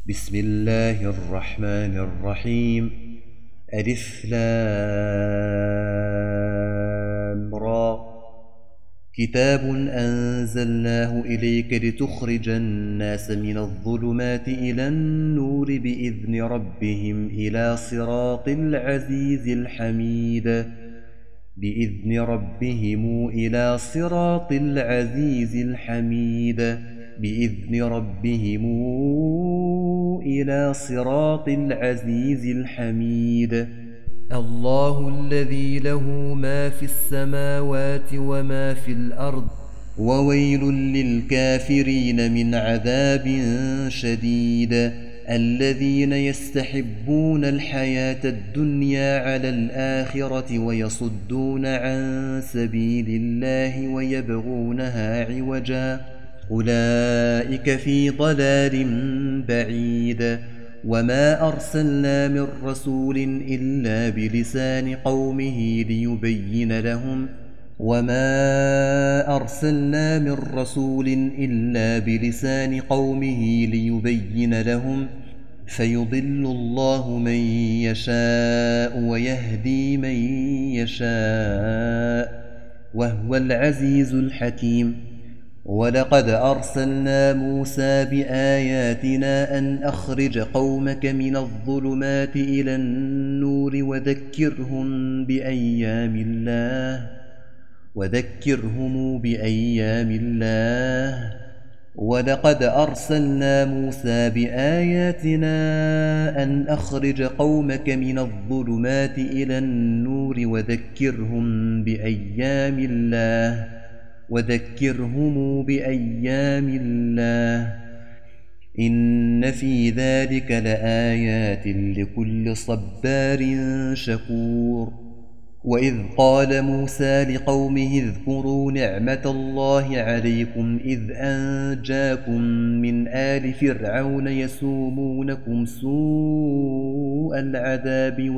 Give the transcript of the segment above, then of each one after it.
بسم الله الرحمن الرحيم. ألف لام را. كتاب أنزلناه إليك لتخرج الناس من الظلمات إلى النور بإذن ربهم إلى صراط العزيز الحميد. بإذن ربهم إلى صراط العزيز الحميد. بإذن ربهم إلى صراط العزيز الحميد. الله الذي له ما في السماوات وما في الأرض. وويل للكافرين من عذاب شديد. الذين يستحبون الحياة الدنيا على الآخرة ويصدون عن سبيل الله ويبغونها عوجا أولئك في ضلال بعيد. وما أرسلنا من رسول إلا بلسان قومه ليبين لهم فيضل الله من يشاء ويهدي من يشاء وهو العزيز الحكيم. ولقد أرسلنا موسى بآياتنا أن أخرج قومك من الظلمات إلى النور وذكرهم بأيام الله. ولقد أرسلنا موسى بآياتنا أن أخرج قومك من الظلمات إلى النور وذكرهم بأيام الله. إن في ذلك لآيات لكل صبار شكور. وإذ قال موسى لقومه اذكروا نعمة الله عليكم إذ أنجاكم من آل فرعون يسومونكم سوء العذاب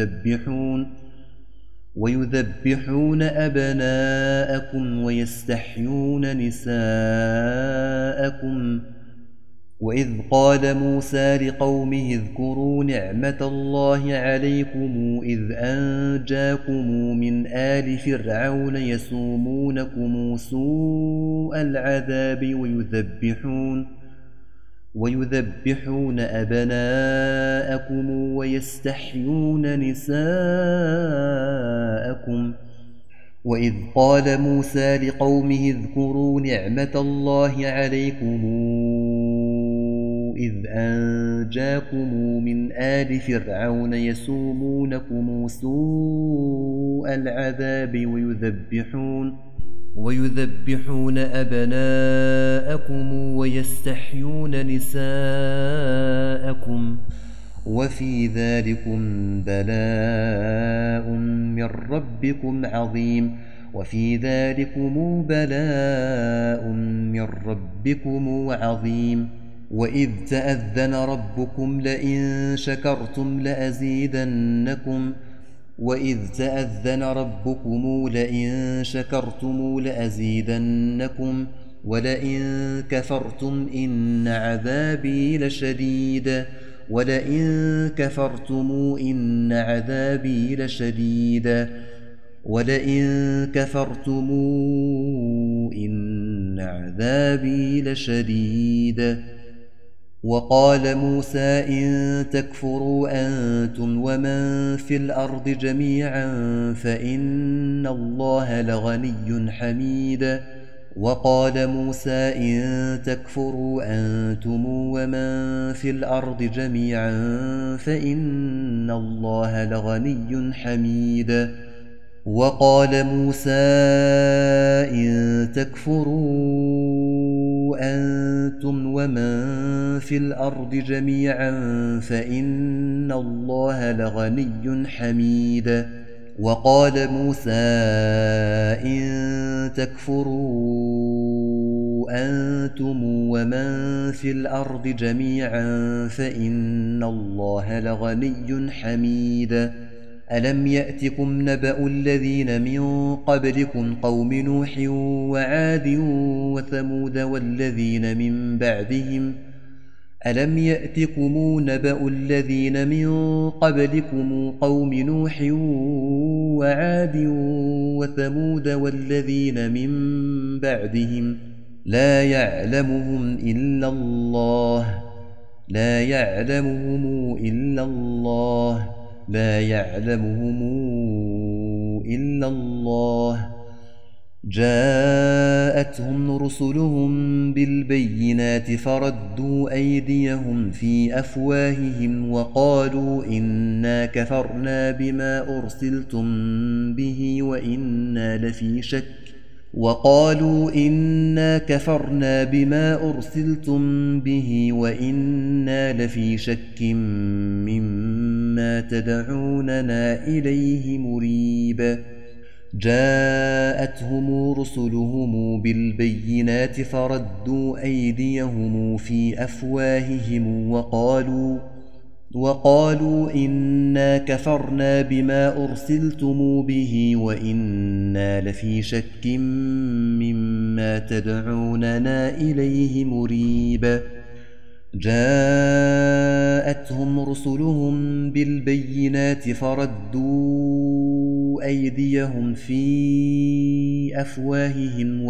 ويذبحون أبناءكم ويستحيون نساءكم. وإذ قال موسى لقومه اذكروا نعمة الله عليكم إذ أنجاكم من آل فرعون يسومونكم سوء العذاب ويذبحون أبناءكم ويستحيون نساءكم. وإذ قال موسى لقومه اذكروا نعمة الله عليكم إذ أنجاكم من آل فرعون يسومونكم سوء العذاب ويذبحون أبناءكم ويستحيون نساءكم. وفي ذلكم بلاء من ربكم عظيم. وإذ تأذن ربكم لئن شكرتم لأزيدنكم ولئن كفرتم إن عذابي لشديد. وقال موسى إن تكفروا أنتم ومن في الأرض جميعا فإن الله لغني حميد. وقال موسى إن تكفروا أنتم ومن في الأرض جميعا فإن الله لغني حميد. وقال موسى إن تكفروا أنتم ومن في الأرض جميعا فإن الله لغني حميد. ألم يأتكم نبأ الذين من قبلكم قوم نوح وعاد وثمود والذين من بعدهم ألم يأتكم نبأ الذين من قبلكم قوم نوح وعاد وثمود والذين من بعدهم لا يعلمهم إلا الله جاءتهم رسلهم بالبينات فردوا أيديهم في أفواههم وقالوا إنا كفرنا بما أرسلتم به وإنا لفي شك مما تدعوننا إليه مريب جاءتهم رسلهم بالبينات فردوا أيديهم في أفواههم وقالوا إنا كفرنا بما أرسلتم به وإنا لفي شك مما تدعوننا إليه مريب جاءتهم رسلهم بالبينات فردوا أيديهم في أفواههم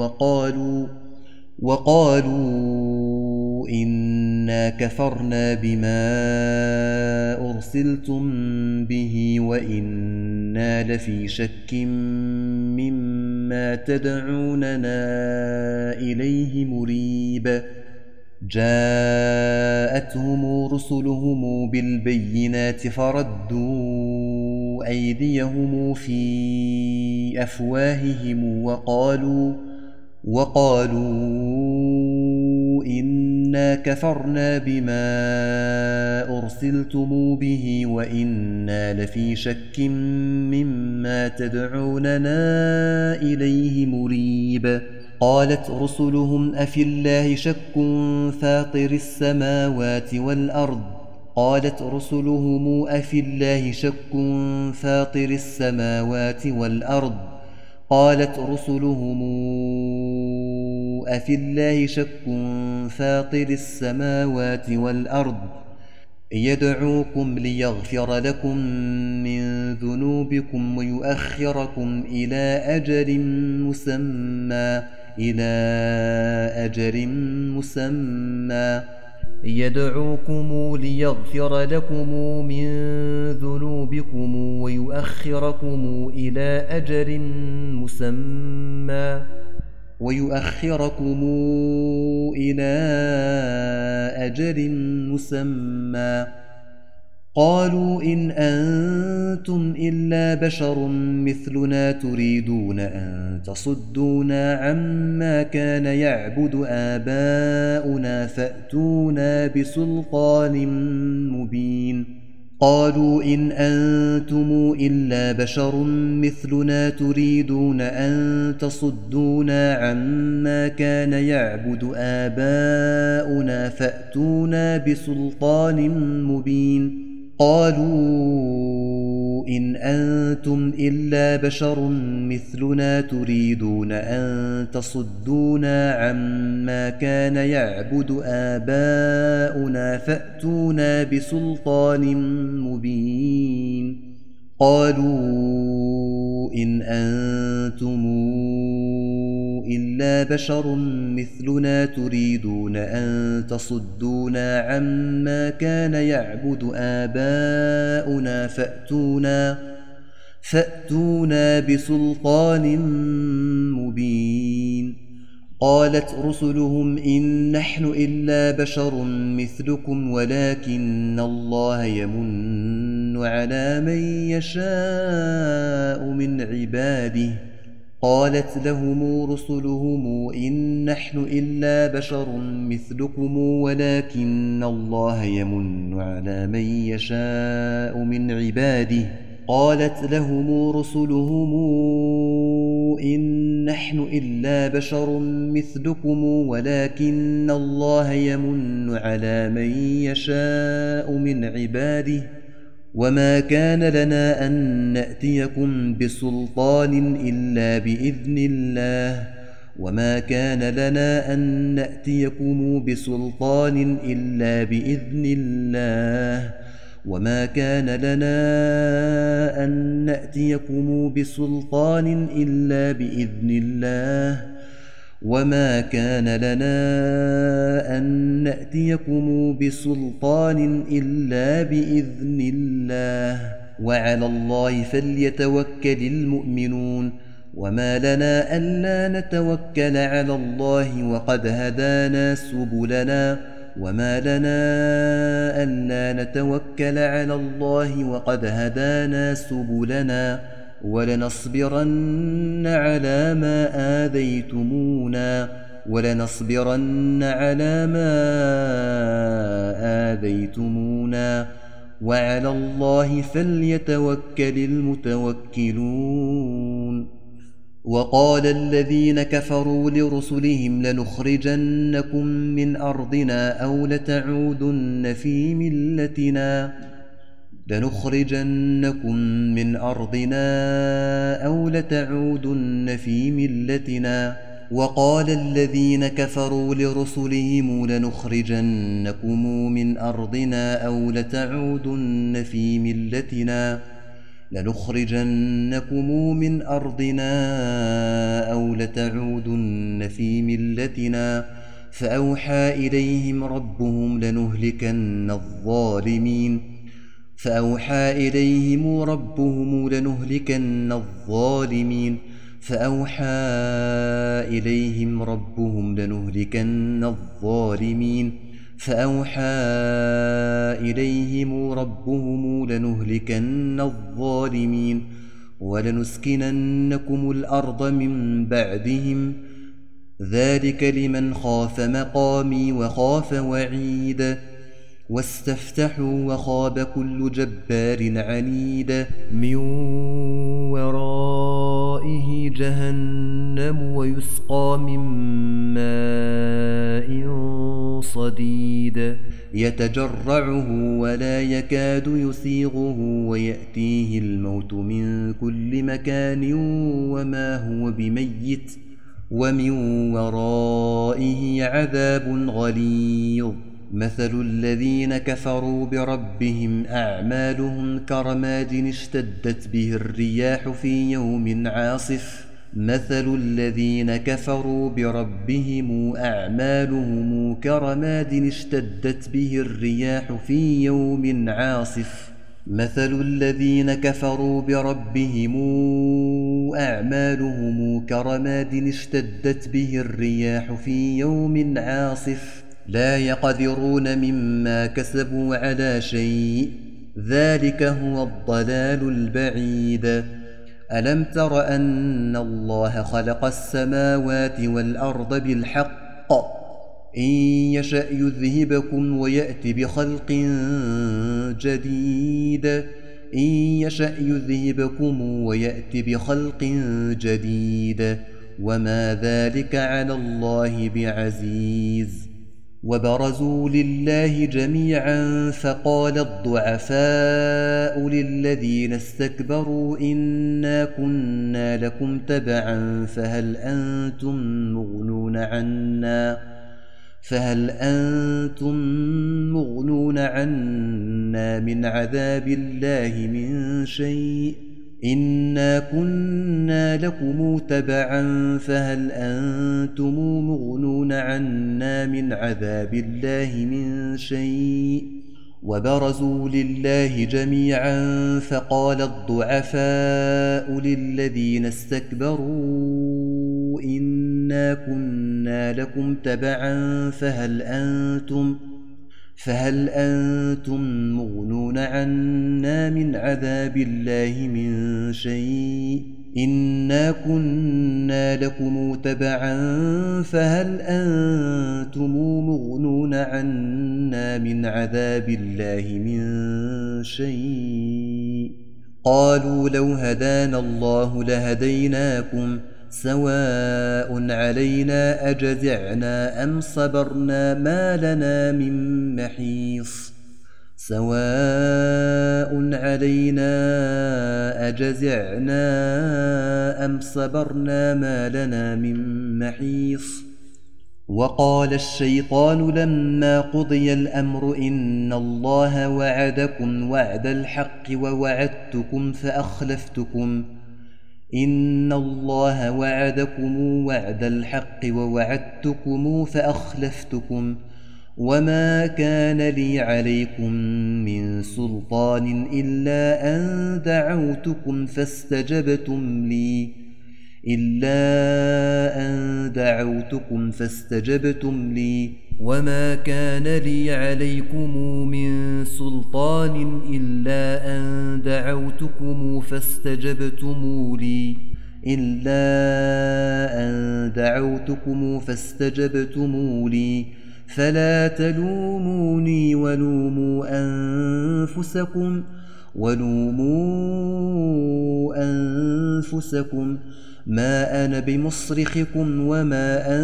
وقالوا إنا كفرنا بما أرسلتم به وإنا لفي شك مما تدعوننا إليه مريب جاءتهم رسلهم بالبينات فردوا أيديهم في أفواههم وقالوا إنا كفرنا بما أرسلتم به وإنا لفي شك مما تدعوننا إليه مريب قالت رسلهم أفي الله شك فاطر السماوات والأرض يدعوكم ليغفر لكم من ذنوبكم ويؤخركم إلى أجل مسمى قالوا إن أنتم إلا بشر مثلنا تريدون أن تصدونا عما كان يعبد آباؤنا فأتونا بسلطان مبين قالوا إن أنتم إلا بشر مثلنا تريدون أن تصدونا عما كان يعبد آباؤنا فأتونا بسلطان مبين قالوا إن أنتم إلا بشر مثلنا تريدون أن تصدونا عما كان يعبد آباؤنا فأتونا بسلطان مبين قالوا إن أنتم إلا بشر مثلنا تريدون أن تصدونا عما كان يعبد آباؤنا فأتونا بسلطان مبين قالت رسلهم إن نحن إلا بشر مثلكم ولكن الله يمن على من يشاء من عباده قالت لهم رسلهم إن نحن إلا بشر مثلكم ولكن الله يمن على من يشاء من عباده قالت لهم رسلهم إن نحن إلا بشر مثلكم ولكن الله يمن على من يشاء من عباده وما كان لنا أن نأتيكم بسلطان إلا بإذن الله وما كان لنا أن نأتيكم بسلطان إلا بإذن الله وما كان لنا أن نأتيكم بسلطان إلا بإذن الله وما كان لنا أن نأتيكم بسلطان إلا بإذن الله وعلى الله فليتوكل المؤمنون وما لنا ألا نتوكل على الله وقد هدانا سبلنا وما لنا ألا نتوكل على الله وقد هدانا سبلنا ولنصبرن على ما آذيتمونا وعلى الله فليتوكل المتوكلون وقال الذين كفروا لرسلهم لنخرجنكم من أرضنا أو لتعودن في ملتنا وقال الذين كفروا لرسلهم لنخرجنكم من أرضنا أو لتعودن في ملتنا فأوحى إليهم ربهم لنهلكن الظالمين ولنسكننكم الأرض من بعدهم ذلك لمن خاف مقامي وخاف وعيد واستفتحوا وخاب كل جبار عنيد من ورائه جهنم ويسقى من ماء صديد يتجرعه ولا يكاد يسيغه ويأتيه الموت من كل مكان وما هو بميت ومن ورائه عذاب غليظ مثل الذين كفروا بربهم أعمالهم كرماد اشتدت به الرياح في يوم عاصف لا يقدرون مما كسبوا على شيء ذلك هو الضلال البعيد ألم تر أن الله خلق السماوات والأرض بالحق إن يشأ يذهبكم ويأت بخلق جديد وما ذلك على الله بعزيز وبرزوا لله جميعا فقال الضعفاء للذين استكبروا إنا كنا لكم تبعا فهل أنتم مغنون عنا من عذاب الله من شيء إنا كنا لكم تبعا فهل أنتم مغنون عنا من عذاب الله من شيء وبرزوا لله جميعا فقال الضعفاء للذين استكبروا إنا كنا لكم تبعا فهل أنتم مغنون عنا من عذاب الله من شيء إنا كنا لكم تبعا فهل أنتم مغنون عنا من عذاب الله من شيء قالوا لو هدانا الله لهديناكم سواء علينا أجزعنا أم صبرنا ما لنا من محيص سواء علينا أجزعنا أم صبرنا ما لنا من محيص وقال الشيطان لما قضي الأمر إن الله وعدكم وعد الحق ووعدتكم فأخلفتكم إن الله وعدكم وعد الحق ووعدتكم فأخلفتكم وما كان لي عليكم من سلطان إلا أن دعوتكم فاستجبتم لي وما كان لي عليكم من سلطان إلا أن دعوتكم فاستجبتم لي فلا تلوموني ولوموا أنفسكم ما أنا بمصرخكم وما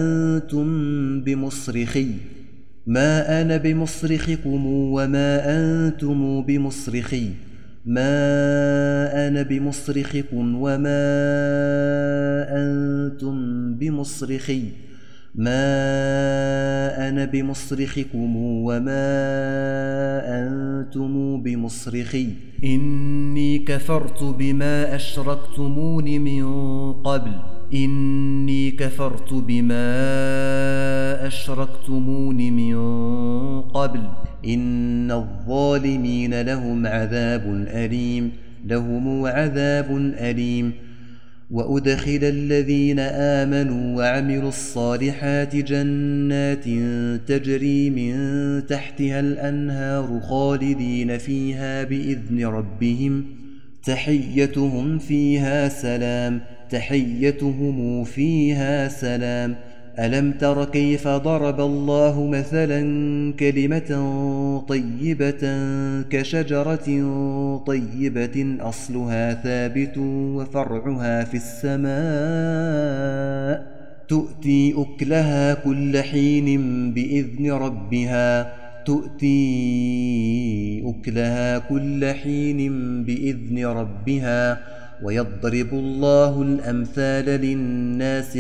أنتم بمصرخي إني كفرت بما أشركتمون من قبل إن الظالمين لهم عذاب أليم وأدخل الذين آمنوا وعملوا الصالحات جنات تجري من تحتها الأنهار خالدين فيها بإذن ربهم تحيتهم فيها سلام ألم تر كيف ضرب الله مثلا كلمة طيبة كشجرة طيبة أصلها ثابت وفرعها في السماء تؤتي أكلها كل حين بإذن ربها ويضرب الله الأمثال للناس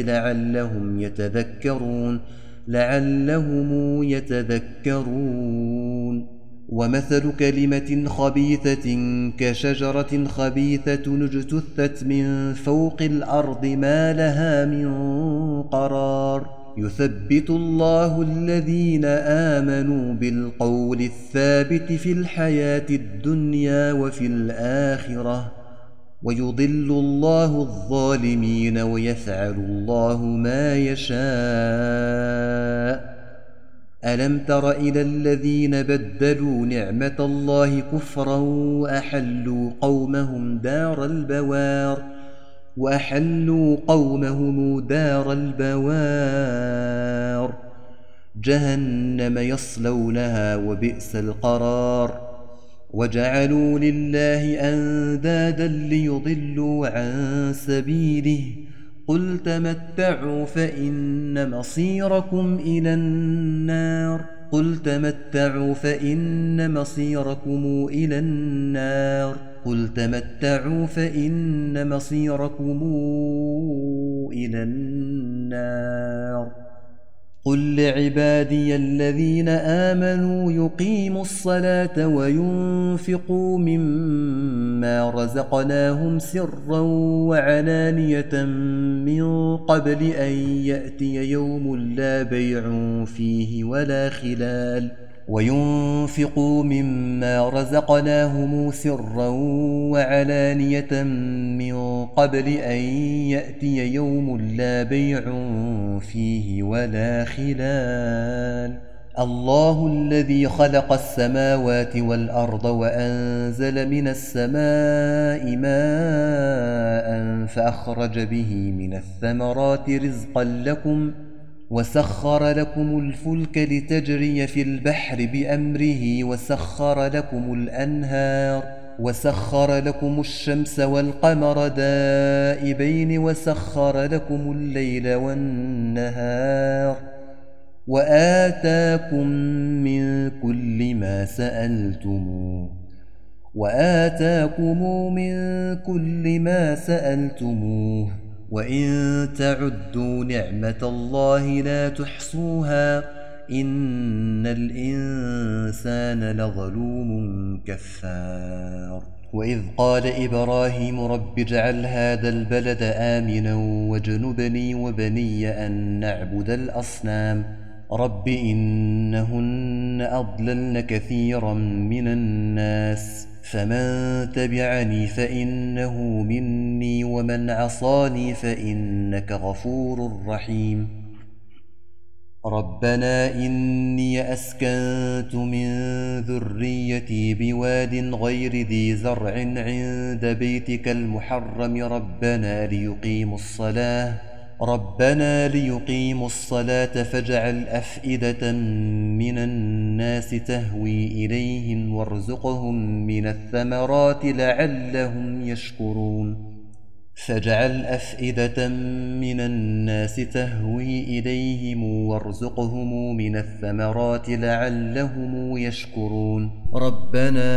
لعلهم يتذكرون ومثل كلمة خبيثة كشجرة خبيثة اجتثت من فوق الأرض ما لها من قرار يثبت الله الذين آمنوا بالقول الثابت في الحياة الدنيا وفي الآخرة ويضل الله الظالمين ويفعل الله ما يشاء ألم تر إلى الذين بدلوا نعمة الله كفرا وأحلوا قومهم دار البوار جهنم يصلونها وبئس القرار وجعلوا لله أندادا ليضلوا عن سبيله قل تمتعوا فإن مصيركم إلى النار قل لعبادي الذين آمنوا يقيموا الصلاة وينفقوا مما رزقناهم سرا وعلانية من قبل أن يأتي يوم لا بيع فيه ولا خلال الله الذي خلق السماوات والأرض وأنزل من السماء ماء فأخرج به من الثمرات رزقا لكم وسخر لكم الفلك لتجري في البحر بأمره وسخر لكم الشمس والقمر دائبين وسخر لكم الليل والنهار وآتاكم من كل ما سألتموه وإن تعدوا نعمة الله لا تحصوها إن الإنسان لظلوم كفار. وإذ قال إبراهيم رب اجعل هذا البلد آمنا واجنبني وبني أن نعبد الأصنام رب إنهن أضللن كثيرا من الناس فمن تبعني فإنه مني ومن عصاني فإنك غفور رحيم. ربنا إني أسكنت من ذريتي بواد غير ذي زرع عند بيتك المحرم ربنا ليقيموا الصلاة فاجعل أفئدة من الناس تهوي إليهم وارزقهم من الثمرات لعلهم يشكرون. فاجعل أفئدة من الناس تهوي إليهم وارزقهم من الثمرات لعلهم يشكرون. ربنا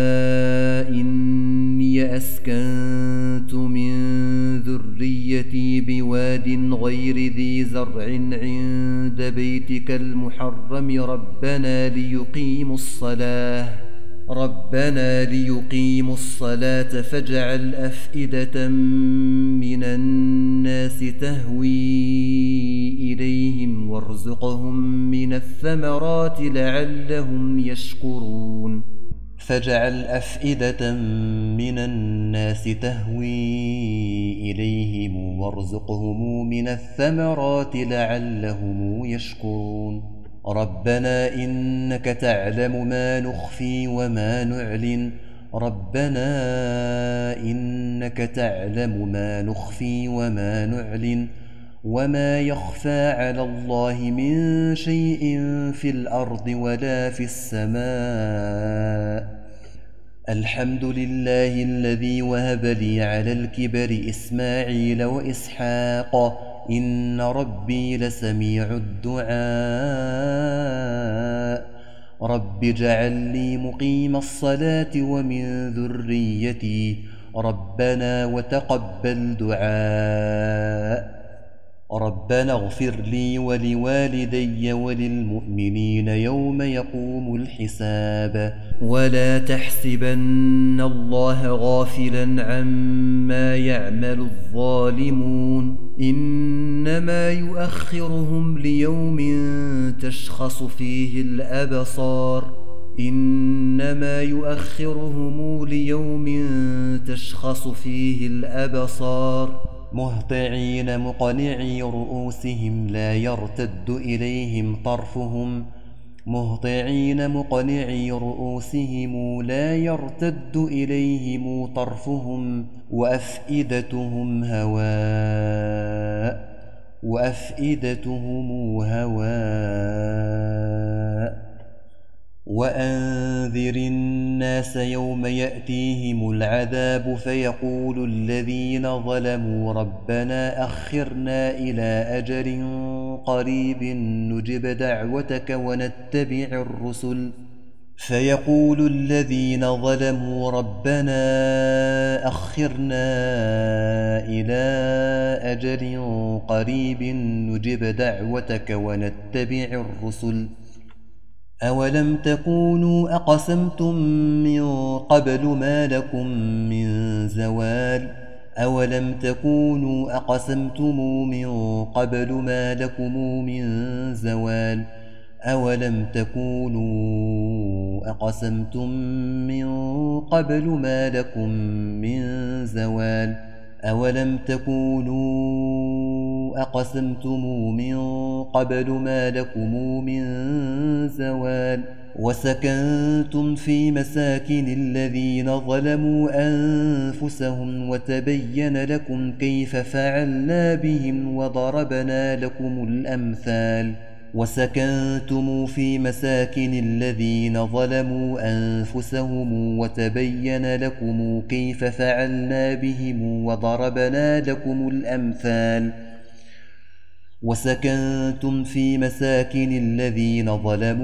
إني أسكنت من ذريتي بواد غير ذي زرع عند بيتك المحرم ربنا ليقيموا الصلاة فاجعل أفئدة من الناس تهوي إليهم وارزقهم من الثمرات لعلهم يشكرون. فاجعل أفئدة من الناس تهوي إليهم وارزقهم من الثمرات لعلهم يشكرون. ربنا إنك تعلم ما نخفي وما نعلن وما يخفى على الله من شيء في الأرض ولا في السماء. الحمد لله الذي وهب لي على الكبر إسماعيل وإسحاق إن ربي لسميع الدعاء. رب اجعل لي مقيم الصلاة ومن ذريتي ربنا وتقبل دعاء. ربنا اغفر لي ولوالدي وللمؤمنين يوم يقوم الحساب. ولا تحسبن الله غافلا عما يعمل الظالمون إنما يؤخرهم ليوم تشخص فيه الأبصار مهطعين مقنعي رؤوسهم لا يرتد إليهم طرفهم وأفئدتهم هواء. وأنذر الناس يوم يأتيهم العذاب فيقول الذين ظلموا ربنا أخرنا إلى أجل قريب نجب دعوتك ونتبع الرسل أولم تكونوا أقسمتم من قبل ما لكم من زوال أولم تكونوا أقسمتم من قبل ما لكم من زوال وسكنتم في مساكن الذين ظلموا أنفسهم وتبين لكم كيف فعلنا بهم وضربنا لكم الأمثال وسكنتم في مساكن الذين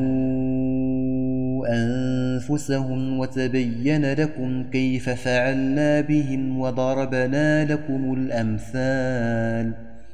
ظلموا أنفسهم وتبين لكم كيف فعلنا بهم وضربنا لكم الأمثال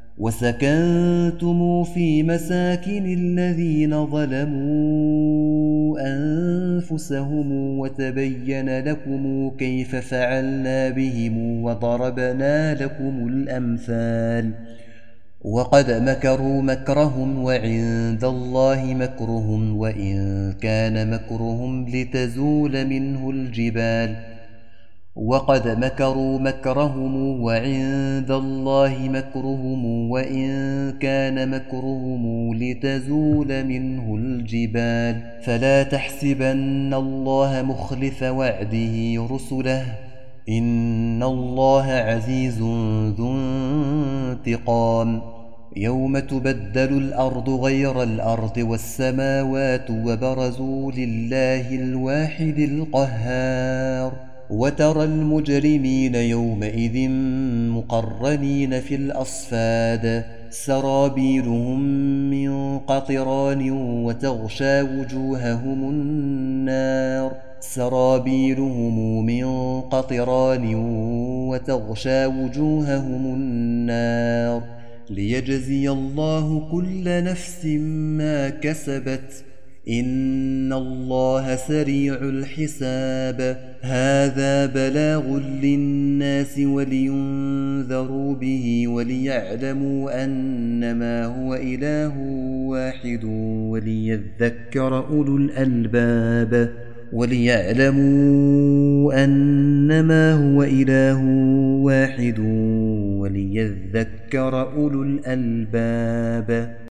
وسكنتم في مساكن الذين ظلموا أنفسهم وتبين لكم كيف فعلنا بهم وضربنا لكم الأمثال وقد مكروا مكرهم وعند الله مكرهم وإن كان مكرهم لتزول منه الجبال وقد مكروا مكرهم وعند الله مكرهم وإن كان مكرهم لتزول منه الجبال فلا تحسبن الله مخلف وعده رسله إن الله عزيز ذو انتقام يوم تبدل الأرض غير الأرض والسماوات وبرزوا لله الواحد القهار وترى المجرمين يومئذ مقرنين في الأصفاد سرابيلهم من قطران وتغشى وجوههم النار سرابيلهم من قطران وتغشى وجوههم النار ليجزي الله كل نفس ما كسبت إن الله سريع الحساب هذا بلاغ للناس ولينذروا به وليعلموا أنما هو إله واحد وليذكر أولو الألباب وليعلموا أنما هو إله واحد وليذكر أولو الألباب